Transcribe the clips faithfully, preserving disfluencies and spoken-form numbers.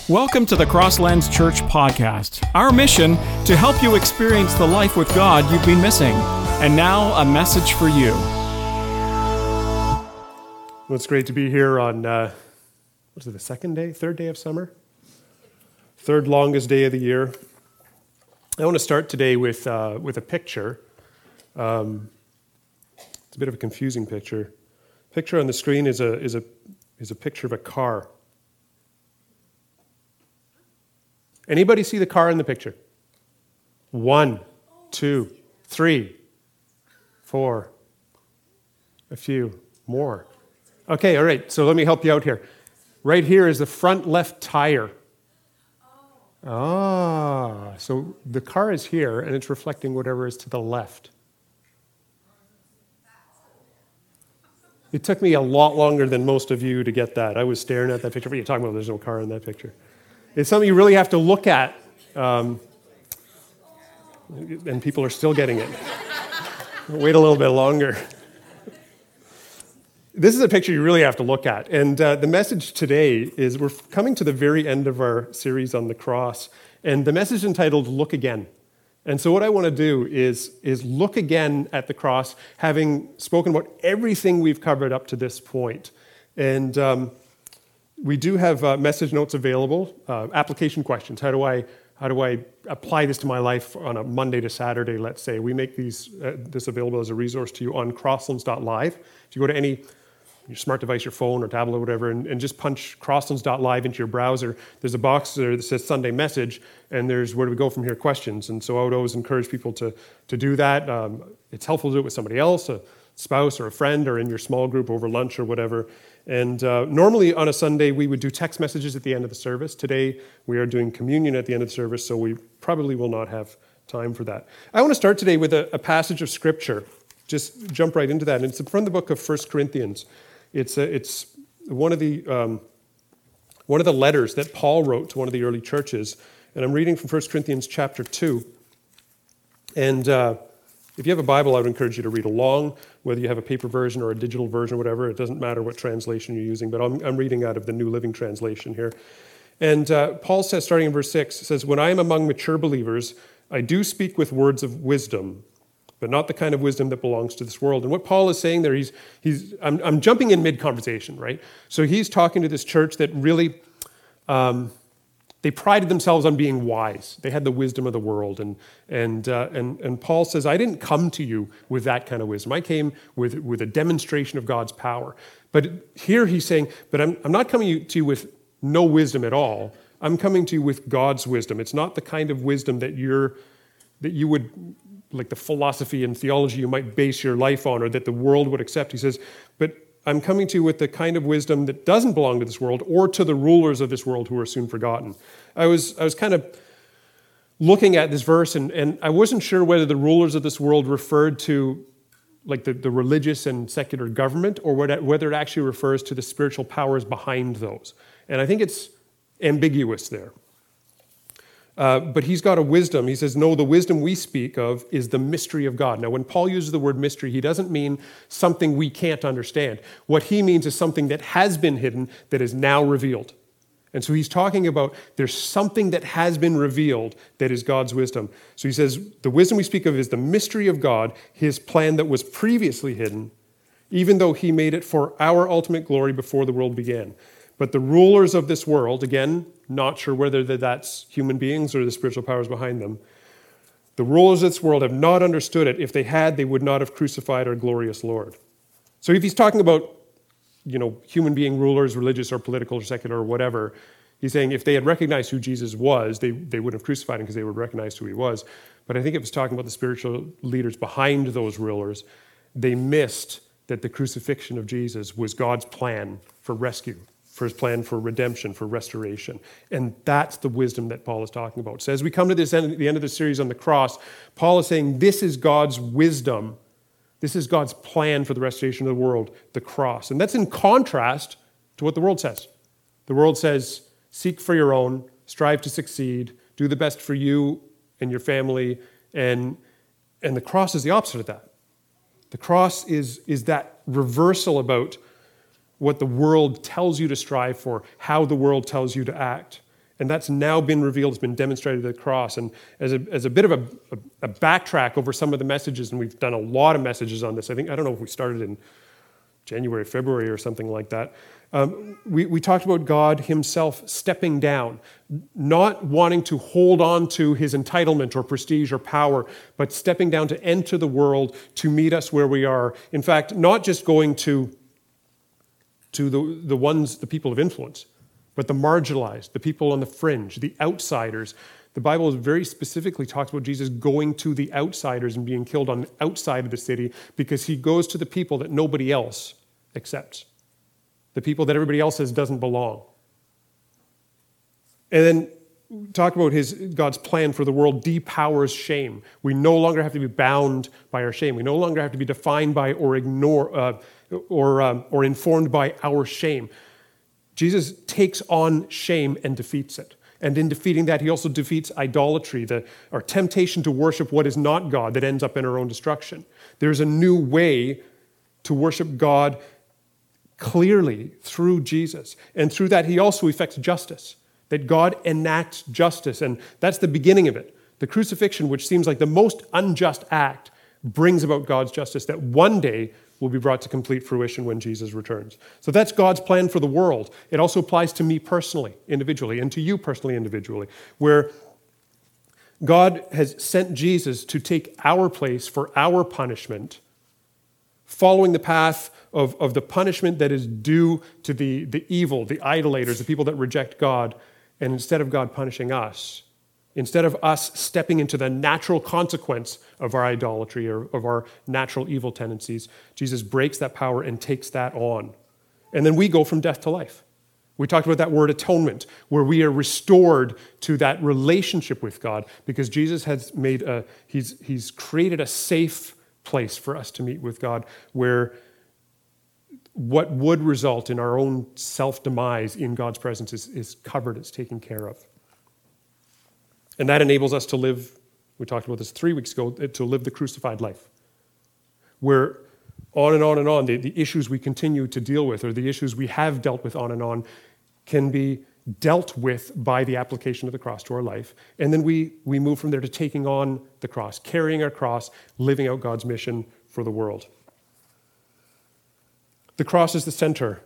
Welcome to the Crosslands Church podcast. Our mission, to help you experience the life with God you've been missing. And now, a message for you. Well, it's great to be here on, uh, what is it, the second day, third day of summer? Third longest day of the year. I want to start today with uh, with a picture. Um, it's a bit of a confusing picture. Picture on the screen is a is a is a picture of a car. Anybody see the car in the picture? One, two, three, four, a few more. Okay, all right, so let me help you out here. Right here is the front left tire. Ah, so the car is here and it's reflecting whatever is to the left. It took me a lot longer than most of you to get that. I was staring at that picture. What are you talking about? There's no car in that picture. It's something you really have to look at, um, and people are still getting it. Wait a little bit longer. This is a picture you really have to look at, and uh, the message today is we're coming to the very end of our series on the cross, and the message is entitled "Look Again." And so what I want to do is, is look again at the cross, having spoken about everything we've covered up to this point. And um, we do have uh, message notes available, uh, application questions. How do I how do I apply this to my life on a Monday to Saturday, let's say? We make these uh, this available as a resource to you on crosslands dot live. If you go to any your smart device, your phone or tablet or whatever, and, and just punch crosslands dot live into your browser, there's a box there that says Sunday Message, and there's where do we go from here questions. And so I would always encourage people to, to do that. Um, it's helpful to do it with somebody else, a spouse or a friend, or in your small group over lunch or whatever. And uh, normally on a Sunday, we would do text messages at the end of the service. Today, we are doing communion at the end of the service, so we probably will not have time for that. I want to start today with a, a passage of Scripture. Just jump right into that. And it's from the book of First Corinthians. It's a, it's one of the um, one of the letters that Paul wrote to one of the early churches, and I'm reading from First Corinthians chapter two. And uh, if you have a Bible, I would encourage you to read along, whether you have a paper version or a digital version or whatever. It doesn't matter what translation you're using, but I'm, I'm reading out of the New Living Translation here. And uh, Paul says, starting in verse six, says, "When I am among mature believers, I do speak with words of wisdom, but not the kind of wisdom that belongs to this world." And what Paul is saying there, he's, he's I'm, I'm jumping in mid-conversation, right? So he's talking to this church that really, um, they prided themselves on being wise. They had the wisdom of the world. And and uh, and and Paul says, "I didn't come to you with that kind of wisdom. I came with, with a demonstration of God's power." But here he's saying, but I'm, I'm not coming to you with no wisdom at all. I'm coming to you with God's wisdom. It's not the kind of wisdom that you're, that you would, like the philosophy and theology you might base your life on or that the world would accept. He says, but I'm coming to you with the kind of wisdom that doesn't belong to this world or to the rulers of this world who are soon forgotten. I was I was kind of looking at this verse and, and I wasn't sure whether the rulers of this world referred to like the, the religious and secular government or whether it actually refers to the spiritual powers behind those. And I think it's ambiguous there. Uh, but he's got a wisdom. He says, no, the wisdom we speak of is the mystery of God. Now, when Paul uses the word mystery, he doesn't mean something we can't understand. What he means is something that has been hidden that is now revealed. And so he's talking about there's something that has been revealed that is God's wisdom. So he says, the wisdom we speak of is the mystery of God, his plan that was previously hidden, even though he made it for our ultimate glory before the world began. But the rulers of this world, again, not sure whether that's human beings or the spiritual powers behind them, the rulers of this world have not understood it. If they had, they would not have crucified our glorious Lord. So if he's talking about, you know, human being rulers, religious or political or secular or whatever, he's saying if they had recognized who Jesus was, they, they would have crucified him because they would have recognized who he was. But I think it was talking about the spiritual leaders behind those rulers. They missed that the crucifixion of Jesus was God's plan for rescue, for his plan for redemption, for restoration. And that's the wisdom that Paul is talking about. So as we come to this end, the end of the series on the cross, Paul is saying this is God's wisdom. This is God's plan for the restoration of the world, the cross. And that's in contrast to what the world says. The world says, seek for your own, strive to succeed, do the best for you and your family. And, and the cross is the opposite of that. The cross is, is that reversal about what the world tells you to strive for, how the world tells you to act. And that's now been revealed, it's been demonstrated at the cross. And as a, as a bit of a, a, a backtrack over some of the messages, and we've done a lot of messages on this. I think, I don't know if we started in January, February or something like that. Um, we, we talked about God himself stepping down, not wanting to hold on to his entitlement or prestige or power, but stepping down to enter the world to meet us where we are. In fact, not just going to, to the, the ones, the people of influence, but the marginalized, the people on the fringe, the outsiders. The Bible very specifically talks about Jesus going to the outsiders and being killed on the outside of the city because he goes to the people that nobody else accepts, the people that everybody else says doesn't belong. And then talk about his God's plan for the world depowers shame. We no longer have to be bound by our shame. We no longer have to be defined by or ignore uh, or um, or informed by our shame. Jesus takes on shame and defeats it. And in defeating that, he also defeats idolatry, the, our temptation to worship what is not God that ends up in our own destruction. There's a new way to worship God clearly through Jesus. And through that, he also effects justice, that God enacts justice. And that's the beginning of it. The crucifixion, which seems like the most unjust act, brings about God's justice that one day will be brought to complete fruition when Jesus returns. So that's God's plan for the world. It also applies to me personally, individually, and to you personally, individually, where God has sent Jesus to take our place for our punishment, following the path of, of the punishment that is due to the, the evil, the idolaters, the people that reject God, and instead of God punishing us, instead of us stepping into the natural consequence of our idolatry or of our natural evil tendencies, Jesus breaks that power and takes that on. And then we go from death to life. We talked about that word atonement, where we are restored to that relationship with God because Jesus has made a, he's, he's created a safe place for us to meet with God where what would result in our own self-demise in God's presence is, is covered, it's taken care of. And that enables us to live, we talked about this three weeks ago, to live the crucified life. Where on and on and on, the, the issues we continue to deal with or the issues we have dealt with on and on can be dealt with by the application of the cross to our life. And then we, we move from there to taking on the cross, carrying our cross, living out God's mission for the world. The cross is the center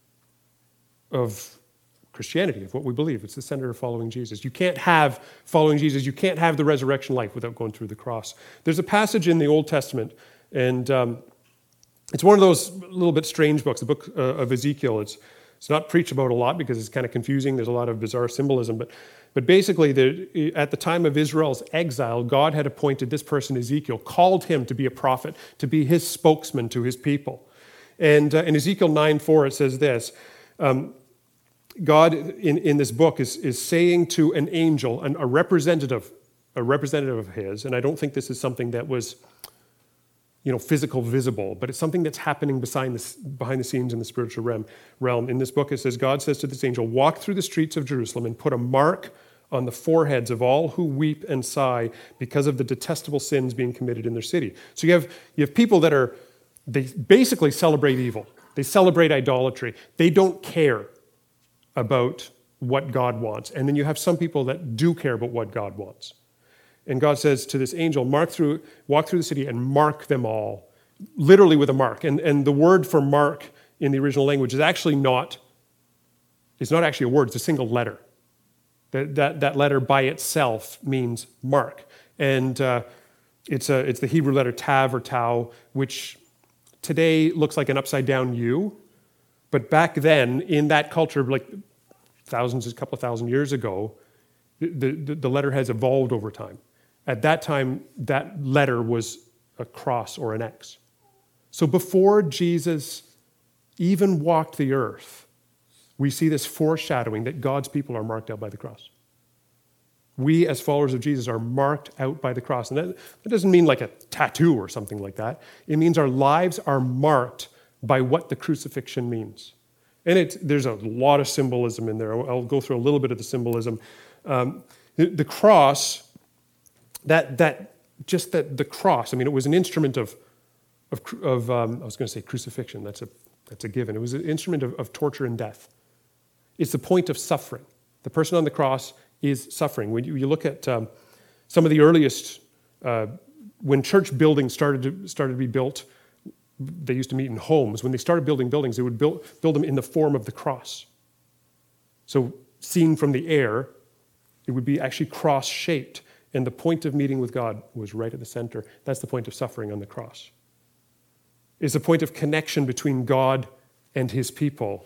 of Christianity, of what we believe. It's the center of following Jesus. You can't have following Jesus, you can't have the resurrection life without going through the cross. There's a passage in the Old Testament, and um, it's one of those little bit strange books, the book uh, of Ezekiel. It's it's not preached about a lot because it's kind of confusing. There's a lot of bizarre symbolism, but but basically, the, at the time of Israel's exile, God had appointed this person, Ezekiel, called him to be a prophet, to be his spokesman to his people. And uh, in Ezekiel nine four, it says this, um, God in, in this book is, is saying to an angel, an, a representative, a representative of his, and I don't think this is something that was, you know, physical, visible, but it's something that's happening behind the, behind the scenes in the spiritual realm. realm. In this book, it says, God says to this angel, walk through the streets of Jerusalem and put a mark on the foreheads of all who weep and sigh because of the detestable sins being committed in their city. So you have, you have people that are, they basically celebrate evil. They celebrate idolatry. They don't care about what God wants. And then you have some people that do care about what God wants. And God says to this angel, mark through, walk through the city and mark them all, literally with a mark. And, and the word for mark in the original language is actually not, it's not actually a word, it's a single letter. That, that, that letter by itself means mark. And uh, it's, a, it's the Hebrew letter tav or tau, which today looks like an upside down U. But back then, in that culture, like thousands, a couple of thousand years ago, the, the, the letter has evolved over time. At that time, that letter was a cross or an X. So before Jesus even walked the earth, we see this foreshadowing that God's people are marked out by the cross. We, as followers of Jesus, are marked out by the cross. And that, that doesn't mean like a tattoo or something like that. It means our lives are marked by what the crucifixion means. And it, there's a lot of symbolism in there. I'll go through a little bit of the symbolism. Um, the, the cross, that that just that the cross, I mean, it was an instrument of, of, of um, I was going to say crucifixion. That's a, that's a given. It was an instrument of, of torture and death. It's the point of suffering. The person on the cross is suffering. When you, you look at um, some of the earliest, uh, when church buildings started to, started to be built, they used to meet in homes. When they started building buildings, they would build, build them in the form of the cross. So seen from the air, it would be actually cross-shaped. And the point of meeting with God was right at the center. That's the point of suffering on the cross. It's a point of connection between God and his people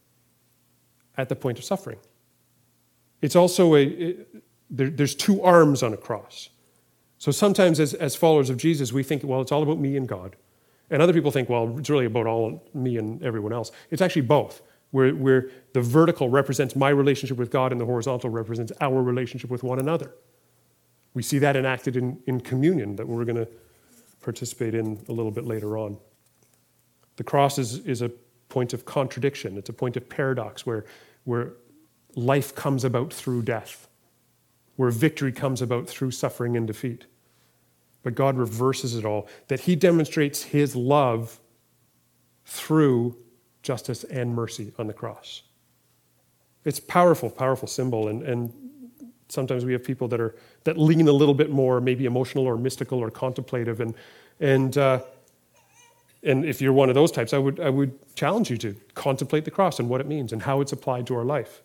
at the point of suffering. It's also a, it, there, there's two arms on a cross. So sometimes as, as followers of Jesus, we think, well, it's all about me and God. And other people think, well, it's really about all me and everyone else. It's actually both, where, where the vertical represents my relationship with God and the horizontal represents our relationship with one another. We see that enacted in, in communion that we're going to participate in a little bit later on. The cross is, is a point of contradiction. It's a point of paradox where, where life comes about through death, where victory comes about through suffering and defeat. But God reverses it all, that he demonstrates his love through justice and mercy on the cross. It's a powerful, powerful symbol, and, and sometimes we have people that are that lean a little bit more, maybe emotional or mystical or contemplative, and and uh, and if you're one of those types, I would I would challenge you to contemplate the cross and what it means and how it's applied to our life.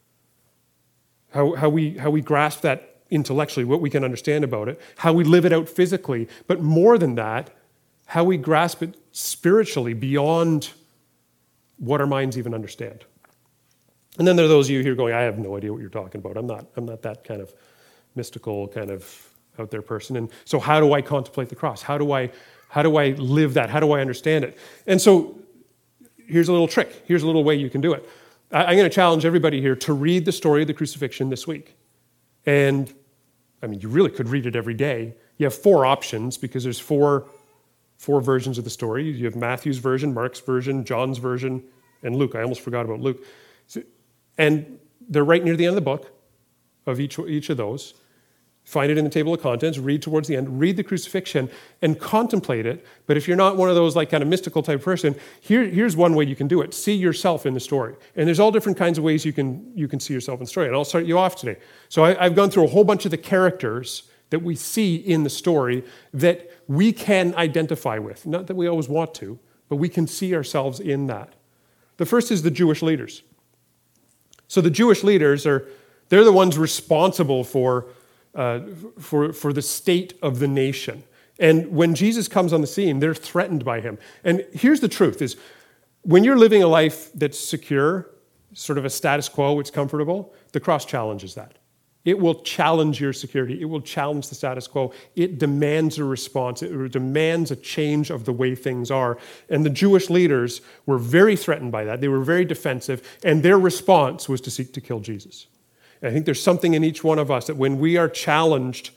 How how we how we grasp that intellectually, what we can understand about it, how we live it out physically, but more than that, how we grasp it spiritually beyond what our minds even understand. And then there are those of you here going, I have no idea what you're talking about. I'm not, I'm not that kind of mystical, kind of out there person. And so how do I contemplate the cross? How do I, how do I live that? How do I understand it? And so here's a little trick. Here's a little way you can do it. I'm going to challenge everybody here to read the story of the crucifixion this week. And I mean, you really could read it every day. You have four options because there's four, four versions of the story. You have Matthew's version, Mark's version, John's version, and Luke. I almost forgot about Luke. So, and they're right near the end of the book of each, each of those. Find it in the table of contents, read towards the end, read the crucifixion, and contemplate it. But if you're not one of those like kind of mystical type person, here, here's one way you can do it. See yourself in the story. And there's all different kinds of ways you can, you can see yourself in the story. And I'll start you off today. So I, I've gone through a whole bunch of the characters that we see in the story that we can identify with. Not that we always want to, but we can see ourselves in that. The first is the Jewish leaders. So the Jewish leaders are, they're the ones responsible for Uh, for, for the state of the nation. And when Jesus comes on the scene, they're threatened by him. And here's the truth, is when you're living a life that's secure, sort of a status quo, it's comfortable, the cross challenges that. It will challenge your security. It will challenge the status quo. It demands a response. It demands a change of the way things are. And the Jewish leaders were very threatened by that. They were very defensive. And their response was to seek to kill Jesus. I think there's something in each one of us that when we are challenged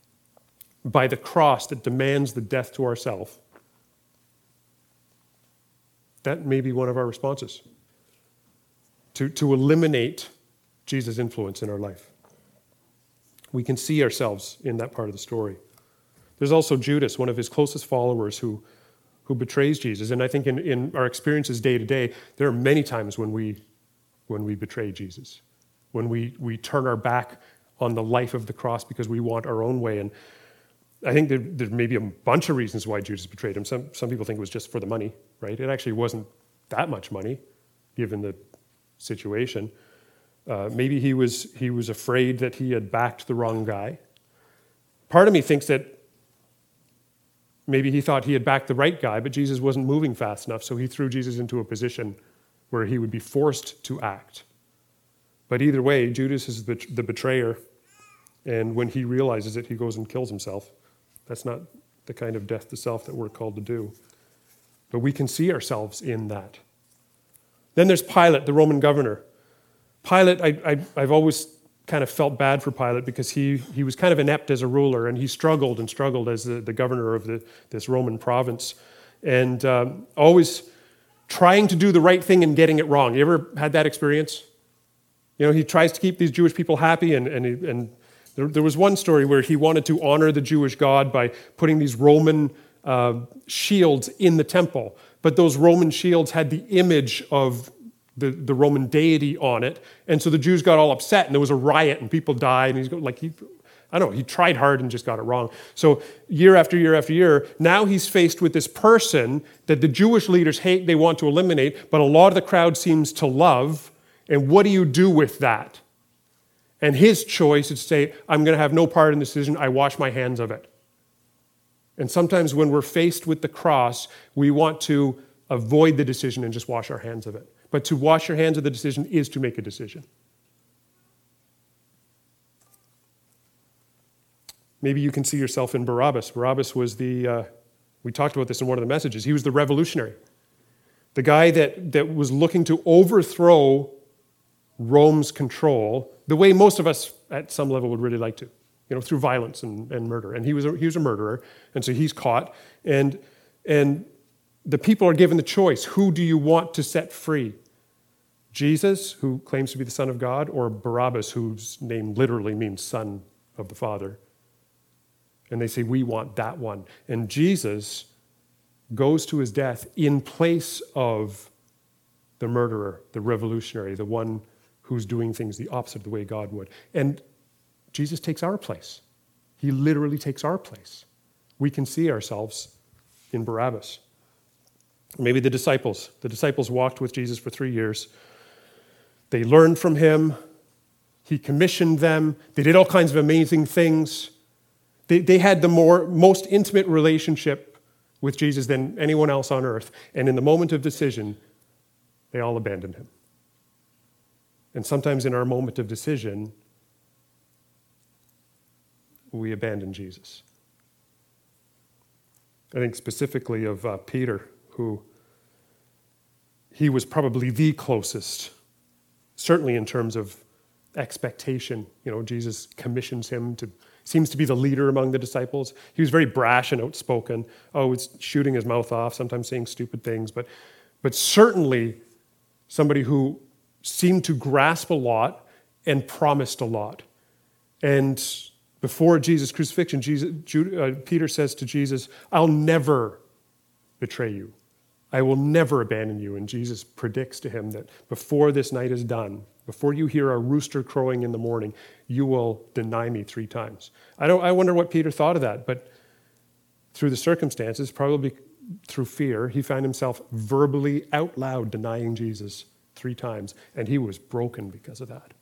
by the cross that demands the death to ourselves, that may be one of our responses to, to eliminate Jesus' influence in our life. We can see ourselves in that part of the story. There's also Judas, one of his closest followers, who, who betrays Jesus. And I think in, in our experiences day to day, there are many times when we, when we betray Jesus. When we, we turn our back on the life of the cross because we want our own way. And I think there, there may be a bunch of reasons why Judas betrayed him. Some, some people think it was just for the money, right? It actually wasn't that much money, given the situation. Uh, maybe he was, he was afraid that he had backed the wrong guy. Part of me thinks that maybe he thought he had backed the right guy, but Jesus wasn't moving fast enough, so he threw Jesus into a position where he would be forced to act. But either way, Judas is the betrayer, and when he realizes it, he goes and kills himself. That's not the kind of death to self that we're called to do. But we can see ourselves in that. Then there's Pilate, the Roman governor. Pilate, I, I, I've always kind of felt bad for Pilate because he, he was kind of inept as a ruler, and he struggled and struggled as the, the governor of the, this Roman province, and um, always trying to do the right thing and getting it wrong. You ever had that experience? You know, he tries to keep these Jewish people happy, and, and, he, and there, there was one story where he wanted to honor the Jewish God by putting these Roman uh, shields in the temple, but those Roman shields had the image of the, the Roman deity on it. And so the Jews got all upset, and there was a riot, and people died, and he's go- like, he, I don't know, he tried hard and just got it wrong. So year after year after year, now he's faced with this person that the Jewish leaders hate, they want to eliminate, but a lot of the crowd seems to love. And what do you do with that? And his choice is to say, I'm going to have no part in the decision, I wash my hands of it. And sometimes when we're faced with the cross, we want to avoid the decision and just wash our hands of it. But to wash your hands of the decision is to make a decision. Maybe you can see yourself in Barabbas. Barabbas was the, uh, we talked about this in one of the messages, he was the revolutionary. The guy that, that was looking to overthrow Rome's control the way most of us at some level would really like to, you know, through violence and, and murder. And he was, a, he was a murderer, and so he's caught. And, and the people are given the choice. Who do you want to set free? Jesus, who claims to be the Son of God, or Barabbas, whose name literally means Son of the Father? And they say, we want that one. And Jesus goes to his death in place of the murderer, the revolutionary, the one who's doing things the opposite of the way God would. And Jesus takes our place. He literally takes our place. We can see ourselves in Barabbas. Maybe the disciples. The disciples walked with Jesus for three years. They learned from him. He commissioned them. They did all kinds of amazing things. They, they had the more, most intimate relationship with Jesus than anyone else on earth. And in the moment of decision, they all abandoned him. And sometimes in our moment of decision, we abandon Jesus. I think specifically of uh, Peter, who he was probably the closest, certainly in terms of expectation. You know, Jesus commissions him to, seems to be the leader among the disciples. He was very brash and outspoken. Oh, it's shooting his mouth off, sometimes saying stupid things, but, but certainly somebody who seemed to grasp a lot and promised a lot. And before Jesus' crucifixion, Jesus, Jude, uh, Peter says to Jesus, I'll never betray you. I will never abandon you. And Jesus predicts to him that before this night is done, before you hear a rooster crowing in the morning, you will deny me three times. I don't. I wonder what Peter thought of that, but through the circumstances, probably through fear, he found himself verbally out loud denying Jesus three times, and he was broken because of that.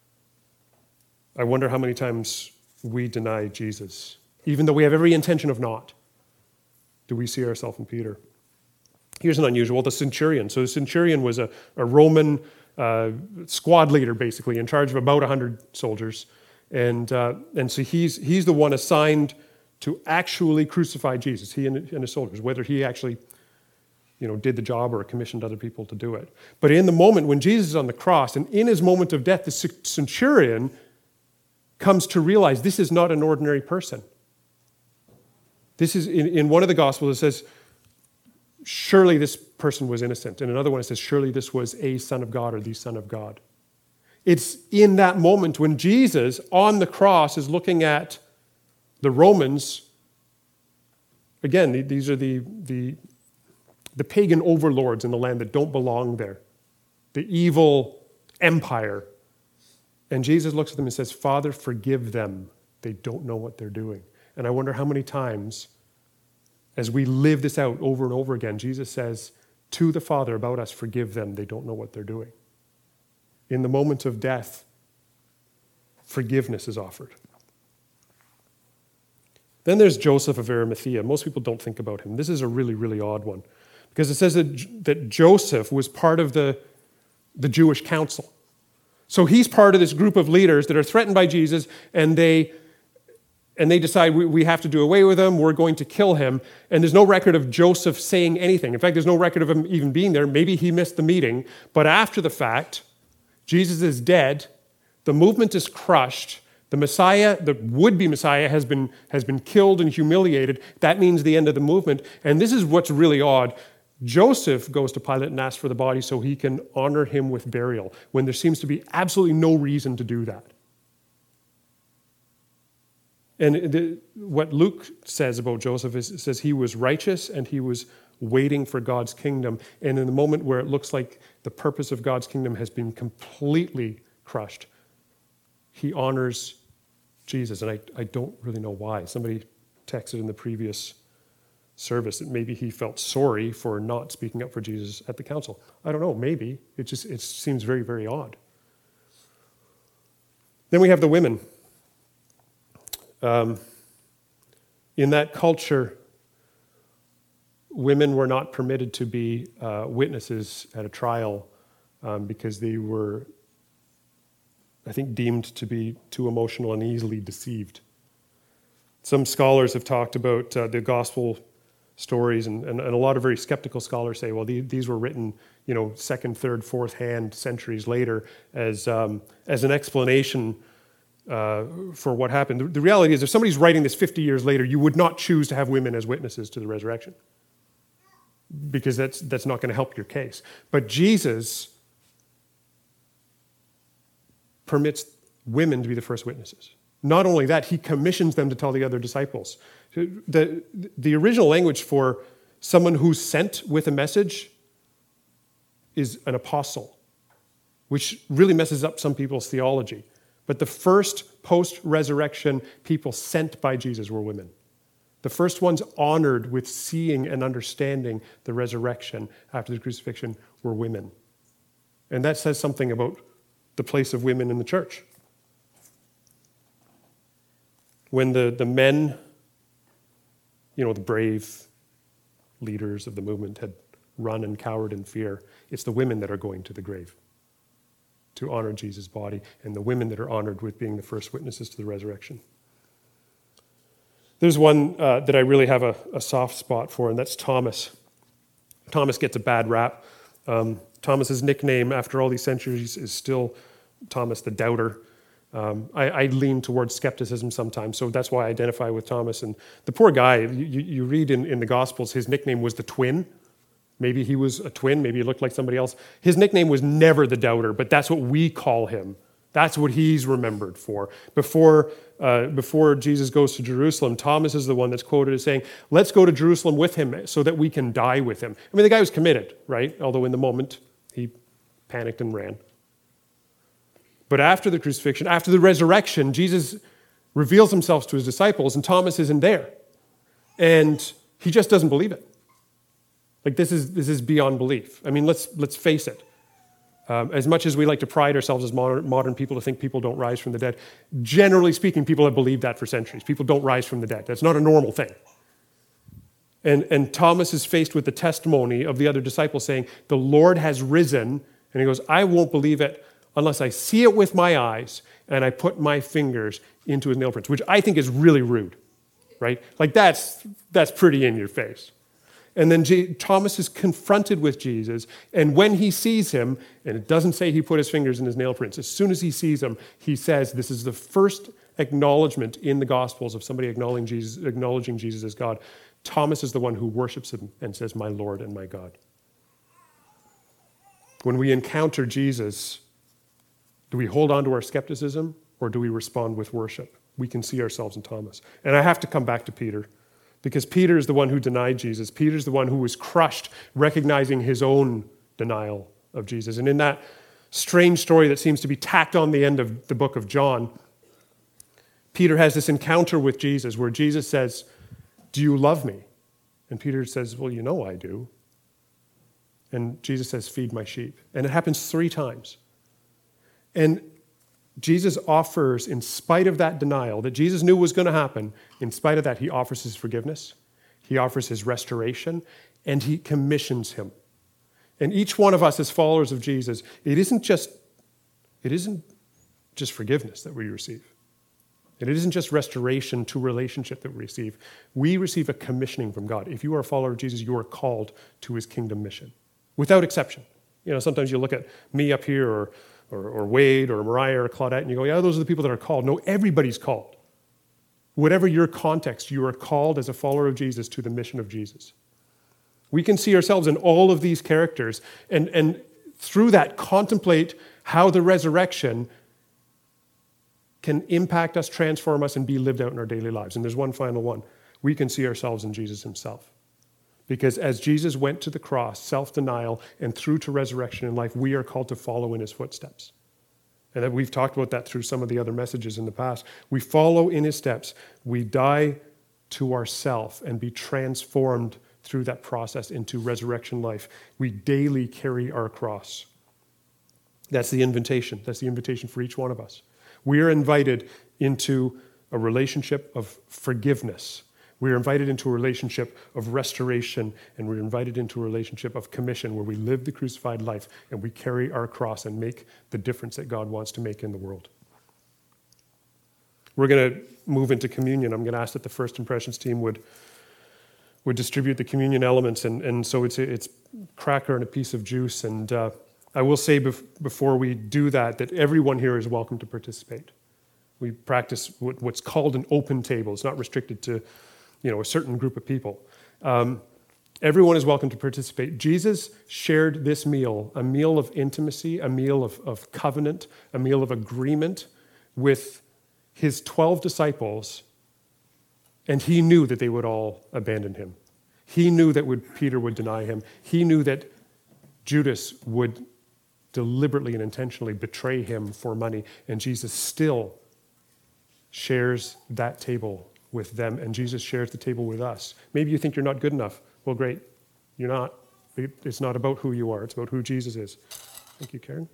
I wonder how many times we deny Jesus, even though we have every intention of not. Do we see ourselves in Peter? Here's an unusual, the centurion. So the centurion was a, a Roman uh, squad leader, basically, in charge of about one hundred soldiers. And, uh, and so he's, he's the one assigned to actually crucify Jesus, he and, and his soldiers, whether he actually you know, did the job or commissioned other people to do it. But in the moment when Jesus is on the cross, and in his moment of death, the centurion comes to realize this is not an ordinary person. This is, in, in one of the Gospels, it says, surely this person was innocent. In another one, it says, surely this was a son of God or the Son of God. It's in that moment when Jesus, on the cross, is looking at the Romans. Again, these are the, the, the pagan overlords in the land that don't belong there. The evil empire. And Jesus looks at them and says, Father, forgive them. They don't know what they're doing. And I wonder how many times, as we live this out over and over again, Jesus says to the Father about us, forgive them. They don't know what they're doing. In the moment of death, forgiveness is offered. Then there's Joseph of Arimathea. Most people don't think about him. This is a really, really odd one. Because it says that, that Joseph was part of the, the Jewish council. So he's part of this group of leaders that are threatened by Jesus, and they, and they decide we, we have to do away with him, we're going to kill him. And there's no record of Joseph saying anything. In fact, there's no record of him even being there. Maybe he missed the meeting. But after the fact, Jesus is dead, the movement is crushed, the Messiah, the would-be Messiah, has been, has been killed and humiliated. That means the end of the movement. And this is what's really odd. Joseph goes to Pilate and asks for the body so he can honor him with burial, when there seems to be absolutely no reason to do that. And the, what Luke says about Joseph is, says he was righteous and he was waiting for God's kingdom. And in the moment where it looks like the purpose of God's kingdom has been completely crushed, he honors Jesus. And I, I don't really know why. Somebody texted in the previous service that maybe he felt sorry for not speaking up for Jesus at the council. I don't know, maybe. It just it seems very, very odd. Then we have the women. Um, in that culture, women were not permitted to be uh, witnesses at a trial um, because they were, I think, deemed to be too emotional and easily deceived. Some scholars have talked about uh, the gospel stories, and, and, and a lot of very skeptical scholars say, well, the, these were written, you know, second, third, fourth hand centuries later as um, as an explanation uh, for what happened. The, the reality is, if somebody's writing this fifty years later, you would not choose to have women as witnesses to the resurrection, because that's that's not going to help your case. But Jesus permits women to be the first witnesses. Not only that, he commissions them to tell the other disciples. The, the original language for someone who's sent with a message is an apostle, which really messes up some people's theology. But the first post-resurrection people sent by Jesus were women. The first ones honored with seeing and understanding the resurrection after the crucifixion were women. And that says something about the place of women in the church. When the, the men, you know, the brave leaders of the movement had run and cowered in fear, it's the women that are going to the grave to honor Jesus' body, and the women that are honored with being the first witnesses to the resurrection. There's one uh, that I really have a, a soft spot for, and that's Thomas. Thomas gets a bad rap. Um, Thomas's nickname, after all these centuries, is still Thomas the Doubter. Um, I, I lean towards skepticism sometimes, so that's why I identify with Thomas. And the poor guy, you, you read in, in the Gospels, his nickname was the Twin. Maybe he was a twin, maybe he looked like somebody else. His nickname was never the Doubter, but that's what we call him. That's what he's remembered for. Before, uh, before Jesus goes to Jerusalem, Thomas is the one that's quoted as saying, let's go to Jerusalem with him so that we can die with him. I mean, the guy was committed, right? Although in the moment, he panicked and ran. But after the crucifixion, after the resurrection, Jesus reveals himself to his disciples, and Thomas isn't there. And he just doesn't believe it. Like, this is this is beyond belief. I mean, let's let's face it. Um, as much as we like to pride ourselves as modern, modern people to think people don't rise from the dead, generally speaking, people have believed that for centuries. People don't rise from the dead. That's not a normal thing. And, and Thomas is faced with the testimony of the other disciples saying, the Lord has risen. And he goes, I won't believe it unless I see it with my eyes and I put my fingers into his nail prints, which I think is really rude, right? Like, that's that's pretty in your face. And then G- Thomas is confronted with Jesus, and when he sees him, and it doesn't say he put his fingers in his nail prints, as soon as he sees him, he says, this is the first acknowledgement in the Gospels of somebody acknowledging Jesus, acknowledging Jesus as God. Thomas is the one who worships him and says, my Lord and my God. When we encounter Jesus, do we hold on to our skepticism, or do we respond with worship? We can see ourselves in Thomas. And I have to come back to Peter, because Peter is the one who denied Jesus. Peter's the one who was crushed, recognizing his own denial of Jesus. And in that strange story that seems to be tacked on the end of the book of John, Peter has this encounter with Jesus where Jesus says, do you love me? And Peter says, well, you know I do. And Jesus says, feed my sheep. And it happens three times. And Jesus offers, in spite of that denial that Jesus knew was going to happen, in spite of that, he offers his forgiveness, he offers his restoration, and he commissions him. And each one of us as followers of Jesus, it isn't just, it isn't just forgiveness that we receive. And it isn't just restoration to relationship that we receive. We receive a commissioning from God. If you are a follower of Jesus, you are called to his kingdom mission, without exception. You know, sometimes you look at me up here, or Or, or Wade, or Mariah, or Claudette, and you go, yeah, those are the people that are called. No, everybody's called. Whatever your context, you are called as a follower of Jesus to the mission of Jesus. We can see ourselves in all of these characters, and, and through that contemplate how the resurrection can impact us, transform us, and be lived out in our daily lives. And there's one final one. We can see ourselves in Jesus himself. Because as Jesus went to the cross, self-denial, and through to resurrection in life, we are called to follow in his footsteps. And that we've talked about that through some of the other messages in the past. We follow in his steps. We die to ourself and be transformed through that process into resurrection life. We daily carry our cross. That's the invitation. That's the invitation for each one of us. We are invited into a relationship of forgiveness. We are invited into a relationship of restoration, and we're invited into a relationship of commission where we live the crucified life and we carry our cross and make the difference that God wants to make in the world. We're going to move into communion. I'm going to ask that the First Impressions team would, would distribute the communion elements, and, and so it's a, it's cracker and a piece of juice. And uh, I will say bef- before we do that, that everyone here is welcome to participate. We practice what, what's called an open table. It's not restricted to you know, a certain group of people. Um, everyone is welcome to participate. Jesus shared this meal, a meal of intimacy, a meal of, of covenant, a meal of agreement with his twelve disciples, and he knew that they would all abandon him. He knew that would, Peter would deny him. He knew that Judas would deliberately and intentionally betray him for money, and Jesus still shares that table with them, and Jesus shares the table with us. Maybe you think you're not good enough. Well, great. You're not. It's not about who you are. It's about who Jesus is. Thank you, Karen.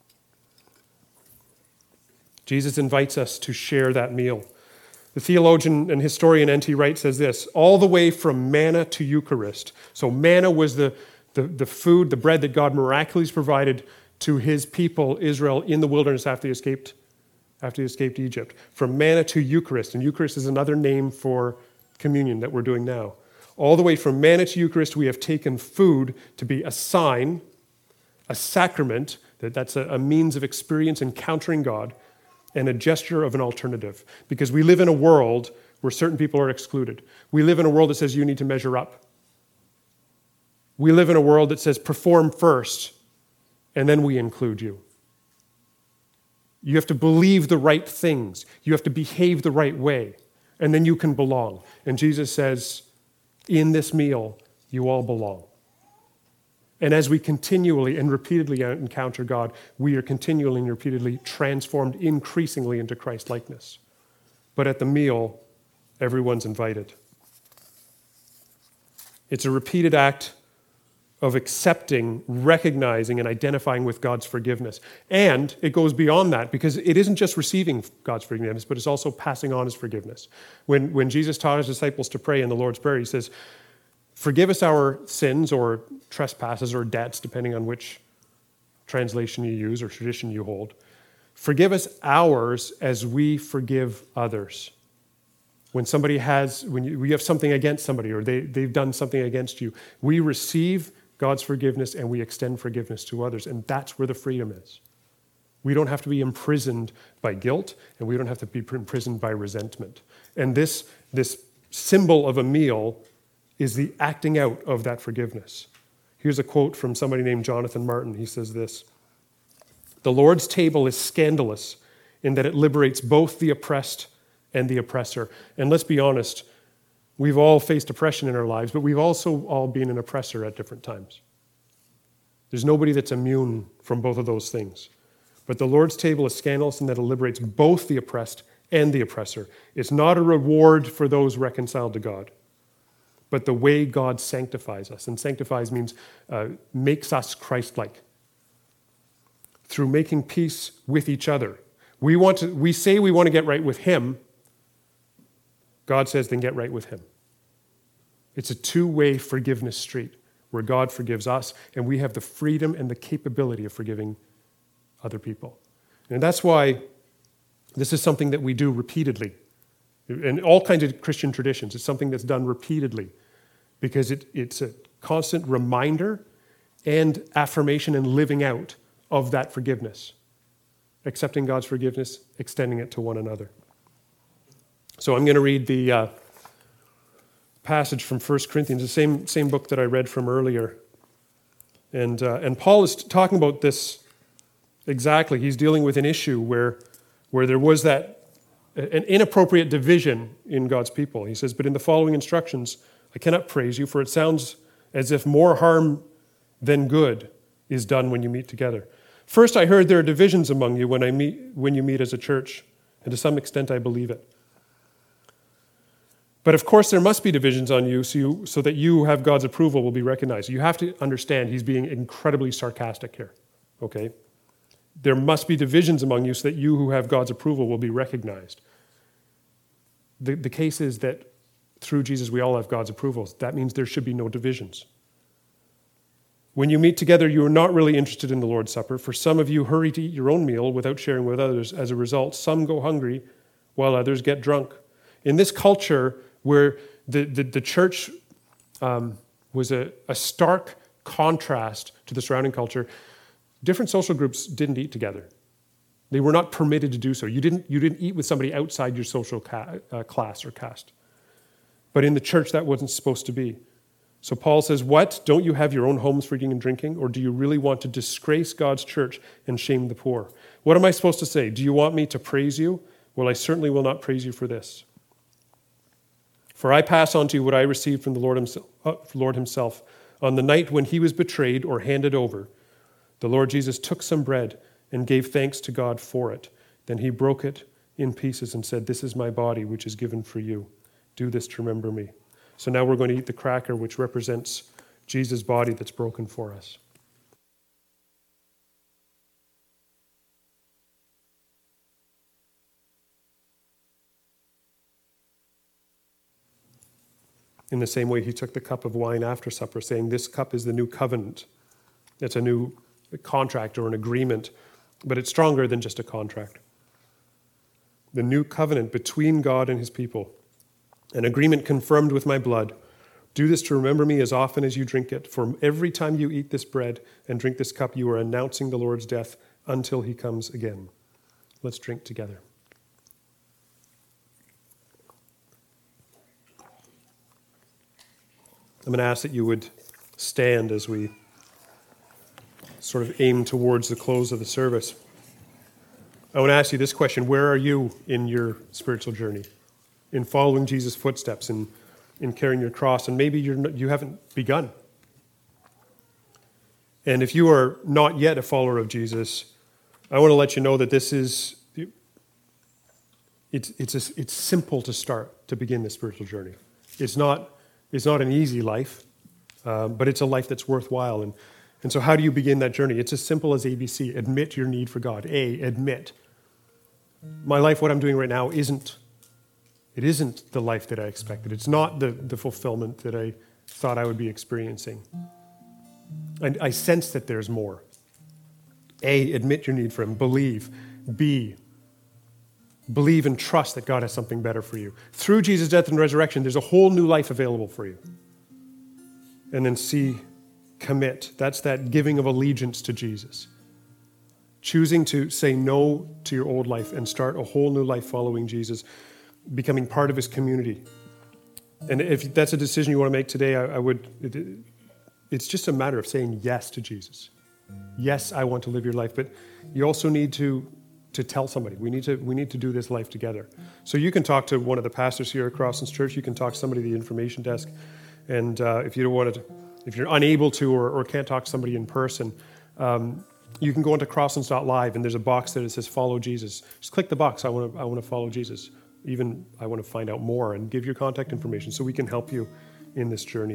Jesus invites us to share that meal. The theologian and historian N T Wright says this: all the way from manna to Eucharist. So manna was the, the, the food, the bread that God miraculously provided to his people, Israel, in the wilderness after they escaped after he escaped Egypt. From manna to Eucharist, and Eucharist is another name for communion that we're doing now. All the way from manna to Eucharist, we have taken food to be a sign, a sacrament, that that's a, a means of experience encountering God, and a gesture of an alternative. Because we live in a world where certain people are excluded. We live in a world that says you need to measure up. We live in a world that says perform first, and then we include you. You have to believe the right things. You have to behave the right way. And then you can belong. And Jesus says, in this meal, you all belong. And as we continually and repeatedly encounter God, we are continually and repeatedly transformed increasingly into Christ-likeness. But at the meal, everyone's invited. It's a repeated act of accepting, recognizing, and identifying with God's forgiveness. And it goes beyond that, because it isn't just receiving God's forgiveness, but it's also passing on his forgiveness. When, when Jesus taught his disciples to pray in the Lord's Prayer, he says, forgive us our sins or trespasses or debts, depending on which translation you use or tradition you hold. Forgive us ours as we forgive others. When somebody has, when you, you have something against somebody or they, they've done something against you, we receive God's forgiveness and we extend forgiveness to others. And that's where the freedom is. We don't have to be imprisoned by guilt, and we don't have to be imprisoned by resentment. And this, this symbol of a meal is the acting out of that forgiveness. Here's a quote from somebody named Jonathan Martin. He says this: the Lord's table is scandalous in that it liberates both the oppressed and the oppressor. And let's be honest, we've all faced oppression in our lives, but we've also all been an oppressor at different times. There's nobody that's immune from both of those things. But the Lord's table is scandalous in that it liberates both the oppressed and the oppressor. It's not a reward for those reconciled to God, but the way God sanctifies us. And sanctifies means uh, makes us Christ-like. Through making peace with each other. We want to, we say we want to get right with him. God says, then get right with him. It's a two-way forgiveness street where God forgives us, and we have the freedom and the capability of forgiving other people. And that's why this is something that we do repeatedly. In all kinds of Christian traditions, it's something that's done repeatedly because it, it's a constant reminder and affirmation and living out of that forgiveness. Accepting God's forgiveness, extending it to one another. So I'm going to read the uh, passage from First Corinthians, the same, same book that I read from earlier. And, uh, and Paul is talking about this exactly. He's dealing with an issue where, where there was that an inappropriate division in God's people. He says, but in the following instructions, I cannot praise you, for it sounds as if more harm than good is done when you meet together. First, I heard there are divisions among you when I meet when you meet as a church, and to some extent I believe it. But of course there must be divisions on you so, you so that you who have God's approval will be recognized. You have to understand he's being incredibly sarcastic here, okay? There must be divisions among you so that you who have God's approval will be recognized. The, the case is that through Jesus we all have God's approval. That means there should be no divisions. When you meet together, you are not really interested in the Lord's Supper. For some of you hurry to eat your own meal without sharing with others. As a result, some go hungry while others get drunk. In this culture where the, the, the church um, was a, a stark contrast to the surrounding culture, different social groups didn't eat together. They were not permitted to do so. You didn't, you didn't eat with somebody outside your social ca- uh, class or caste. But in the church, that wasn't supposed to be. So Paul says, what? Don't you have your own homes for eating and drinking? Or do you really want to disgrace God's church and shame the poor? What am I supposed to say? Do you want me to praise you? Well, I certainly will not praise you for this. For I pass on to you what I received from the Lord himself, uh, Lord himself. On the night when he was betrayed or handed over, the Lord Jesus took some bread and gave thanks to God for it. Then he broke it in pieces and said, this is my body, which is given for you. Do this to remember me. So now we're going to eat the cracker, which represents Jesus' body that's broken for us. In the same way, he took the cup of wine after supper, saying, this cup is the new covenant. It's a new contract or an agreement, but it's stronger than just a contract. The new covenant between God and his people. An agreement confirmed with my blood. Do this to remember me as often as you drink it. For every time you eat this bread and drink this cup, you are announcing the Lord's death until he comes again. Let's drink together. I'm going to ask that you would stand as we sort of aim towards the close of the service. I want to ask you this question. Where are you in your spiritual journey? In following Jesus' footsteps, in, in carrying your cross, and maybe you're not, you haven't begun. And if you are not yet a follower of Jesus, I want to let you know that this is, it's, it's, a, it's simple to start, to begin the spiritual journey. It's not, it's not an easy life, uh, but it's a life that's worthwhile. And, and so how do you begin that journey? It's as simple as A B C. Admit your need for God. A, admit. My life, what I'm doing right now, isn't It isn't the life that I expected. It's not the, the fulfillment that I thought I would be experiencing. And I sense that there's more. A, admit your need for him. Believe. B, believe and trust that God has something better for you. Through Jesus' death and resurrection, there's a whole new life available for you. And then C, commit. That's that giving of allegiance to Jesus. Choosing to say no to your old life and start a whole new life following Jesus, becoming part of his community. And if that's a decision you want to make today, I, I would, it, it's just a matter of saying yes to Jesus. Yes, I want to live your life, but you also need to, to tell somebody. We need to, we need to do this life together. So you can talk to one of the pastors here at Crosslands Church. You can talk to somebody at the information desk. And uh, if you don't want to, if you're unable to or, or can't talk to somebody in person, um, you can go into crosslands dot live and there's a box that it says follow Jesus. Just click the box. I want to, I want to follow Jesus. Even I want to find out more and give your contact information so we can help you in this journey.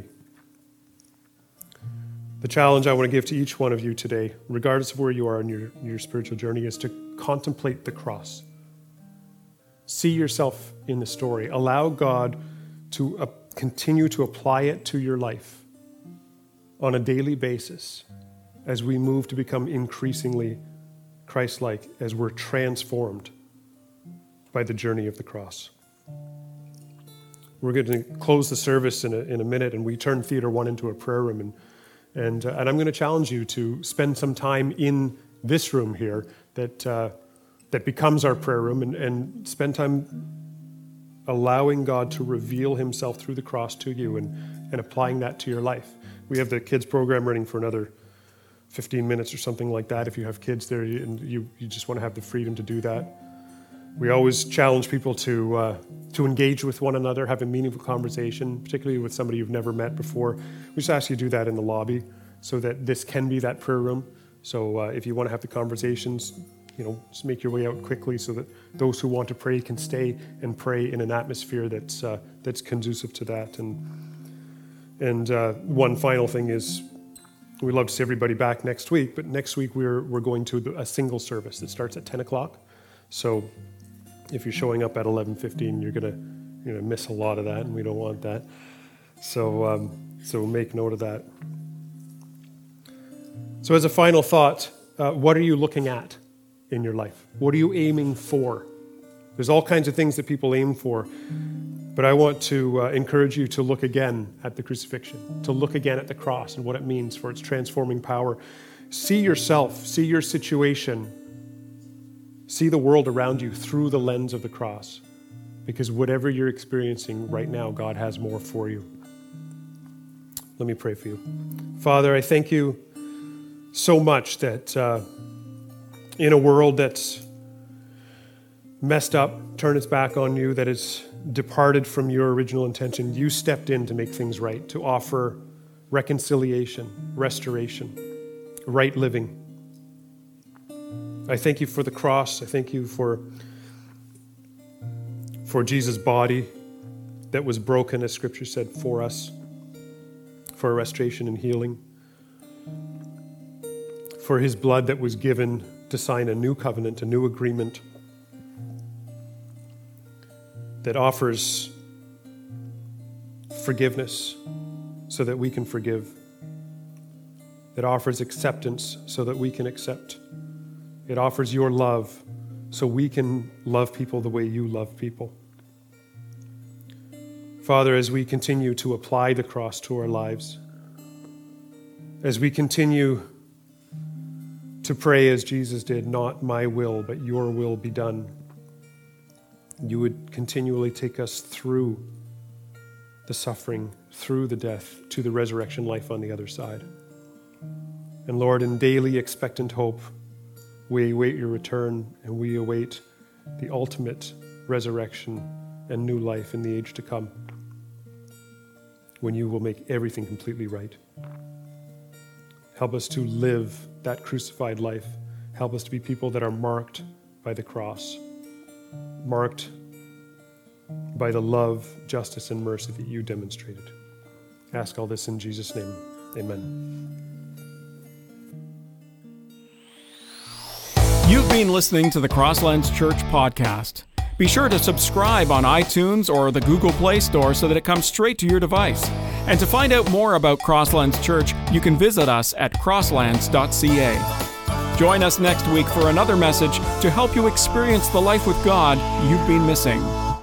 The challenge I want to give to each one of you today, regardless of where you are in your, your spiritual journey, is to contemplate the cross. See yourself in the story. Allow God to uh, continue to apply it to your life on a daily basis as we move to become increasingly Christ-like, as we're transformed by the journey of the cross. We're going to close the service in a, in a minute, and we turn Theater One into a prayer room. And and, uh, and I'm going to challenge you to spend some time in this room here that uh, that becomes our prayer room, and, and spend time allowing God to reveal himself through the cross to you and, and applying that to your life. We have the kids program running for another fifteen minutes or something like that. If you have kids there and you, you just want to have the freedom to do that. We always challenge people to uh, to engage with one another, have a meaningful conversation, particularly with somebody you've never met before. We just ask you to do that in the lobby so that this can be that prayer room. So uh, if you want to have the conversations, you know, just make your way out quickly so that those who want to pray can stay and pray in an atmosphere that's uh, that's conducive to that. And and uh, one final thing is, we'd love to see everybody back next week, but next week we're we're going to a single service that starts at ten o'clock. So if you're showing up at eleven fifteen, you're gonna you're gonna miss a lot of that, and we don't want that. So um, so make note of that. So as a final thought, uh, what are you looking at in your life? What are you aiming for? There's all kinds of things that people aim for, but I want to uh, encourage you to look again at the crucifixion, to look again at the cross and what it means for its transforming power. See yourself, see your situation, see the world around you through the lens of the cross, because whatever you're experiencing right now, God has more for you. Let me pray for you. Father, I thank you so much that uh, in a world that's messed up, turned its back on you, that is departed from your original intention, you stepped in to make things right, to offer reconciliation, restoration, right living. I thank you for the cross. I thank you for, for Jesus' body that was broken, as Scripture said, for us, for restoration and healing, for his blood that was given to sign a new covenant, a new agreement that offers forgiveness so that we can forgive, that offers acceptance so that we can accept. It offers your love so we can love people the way you love people. Father, as we continue to apply the cross to our lives, as we continue to pray as Jesus did, not my will, but your will be done, you would continually take us through the suffering, through the death, to the resurrection life on the other side. And Lord, in daily expectant hope, we await your return, and we await the ultimate resurrection and new life in the age to come, when you will make everything completely right. Help us to live that crucified life. Help us to be people that are marked by the cross, marked by the love, justice, and mercy that you demonstrated. I ask all this in Jesus' name. Amen. You've been listening to the Crosslands Church podcast. Be sure to subscribe on iTunes or the Google Play Store so that it comes straight to your device. And to find out more about Crosslands Church, you can visit us at crosslands dot c a. Join us next week for another message to help you experience the life with God you've been missing.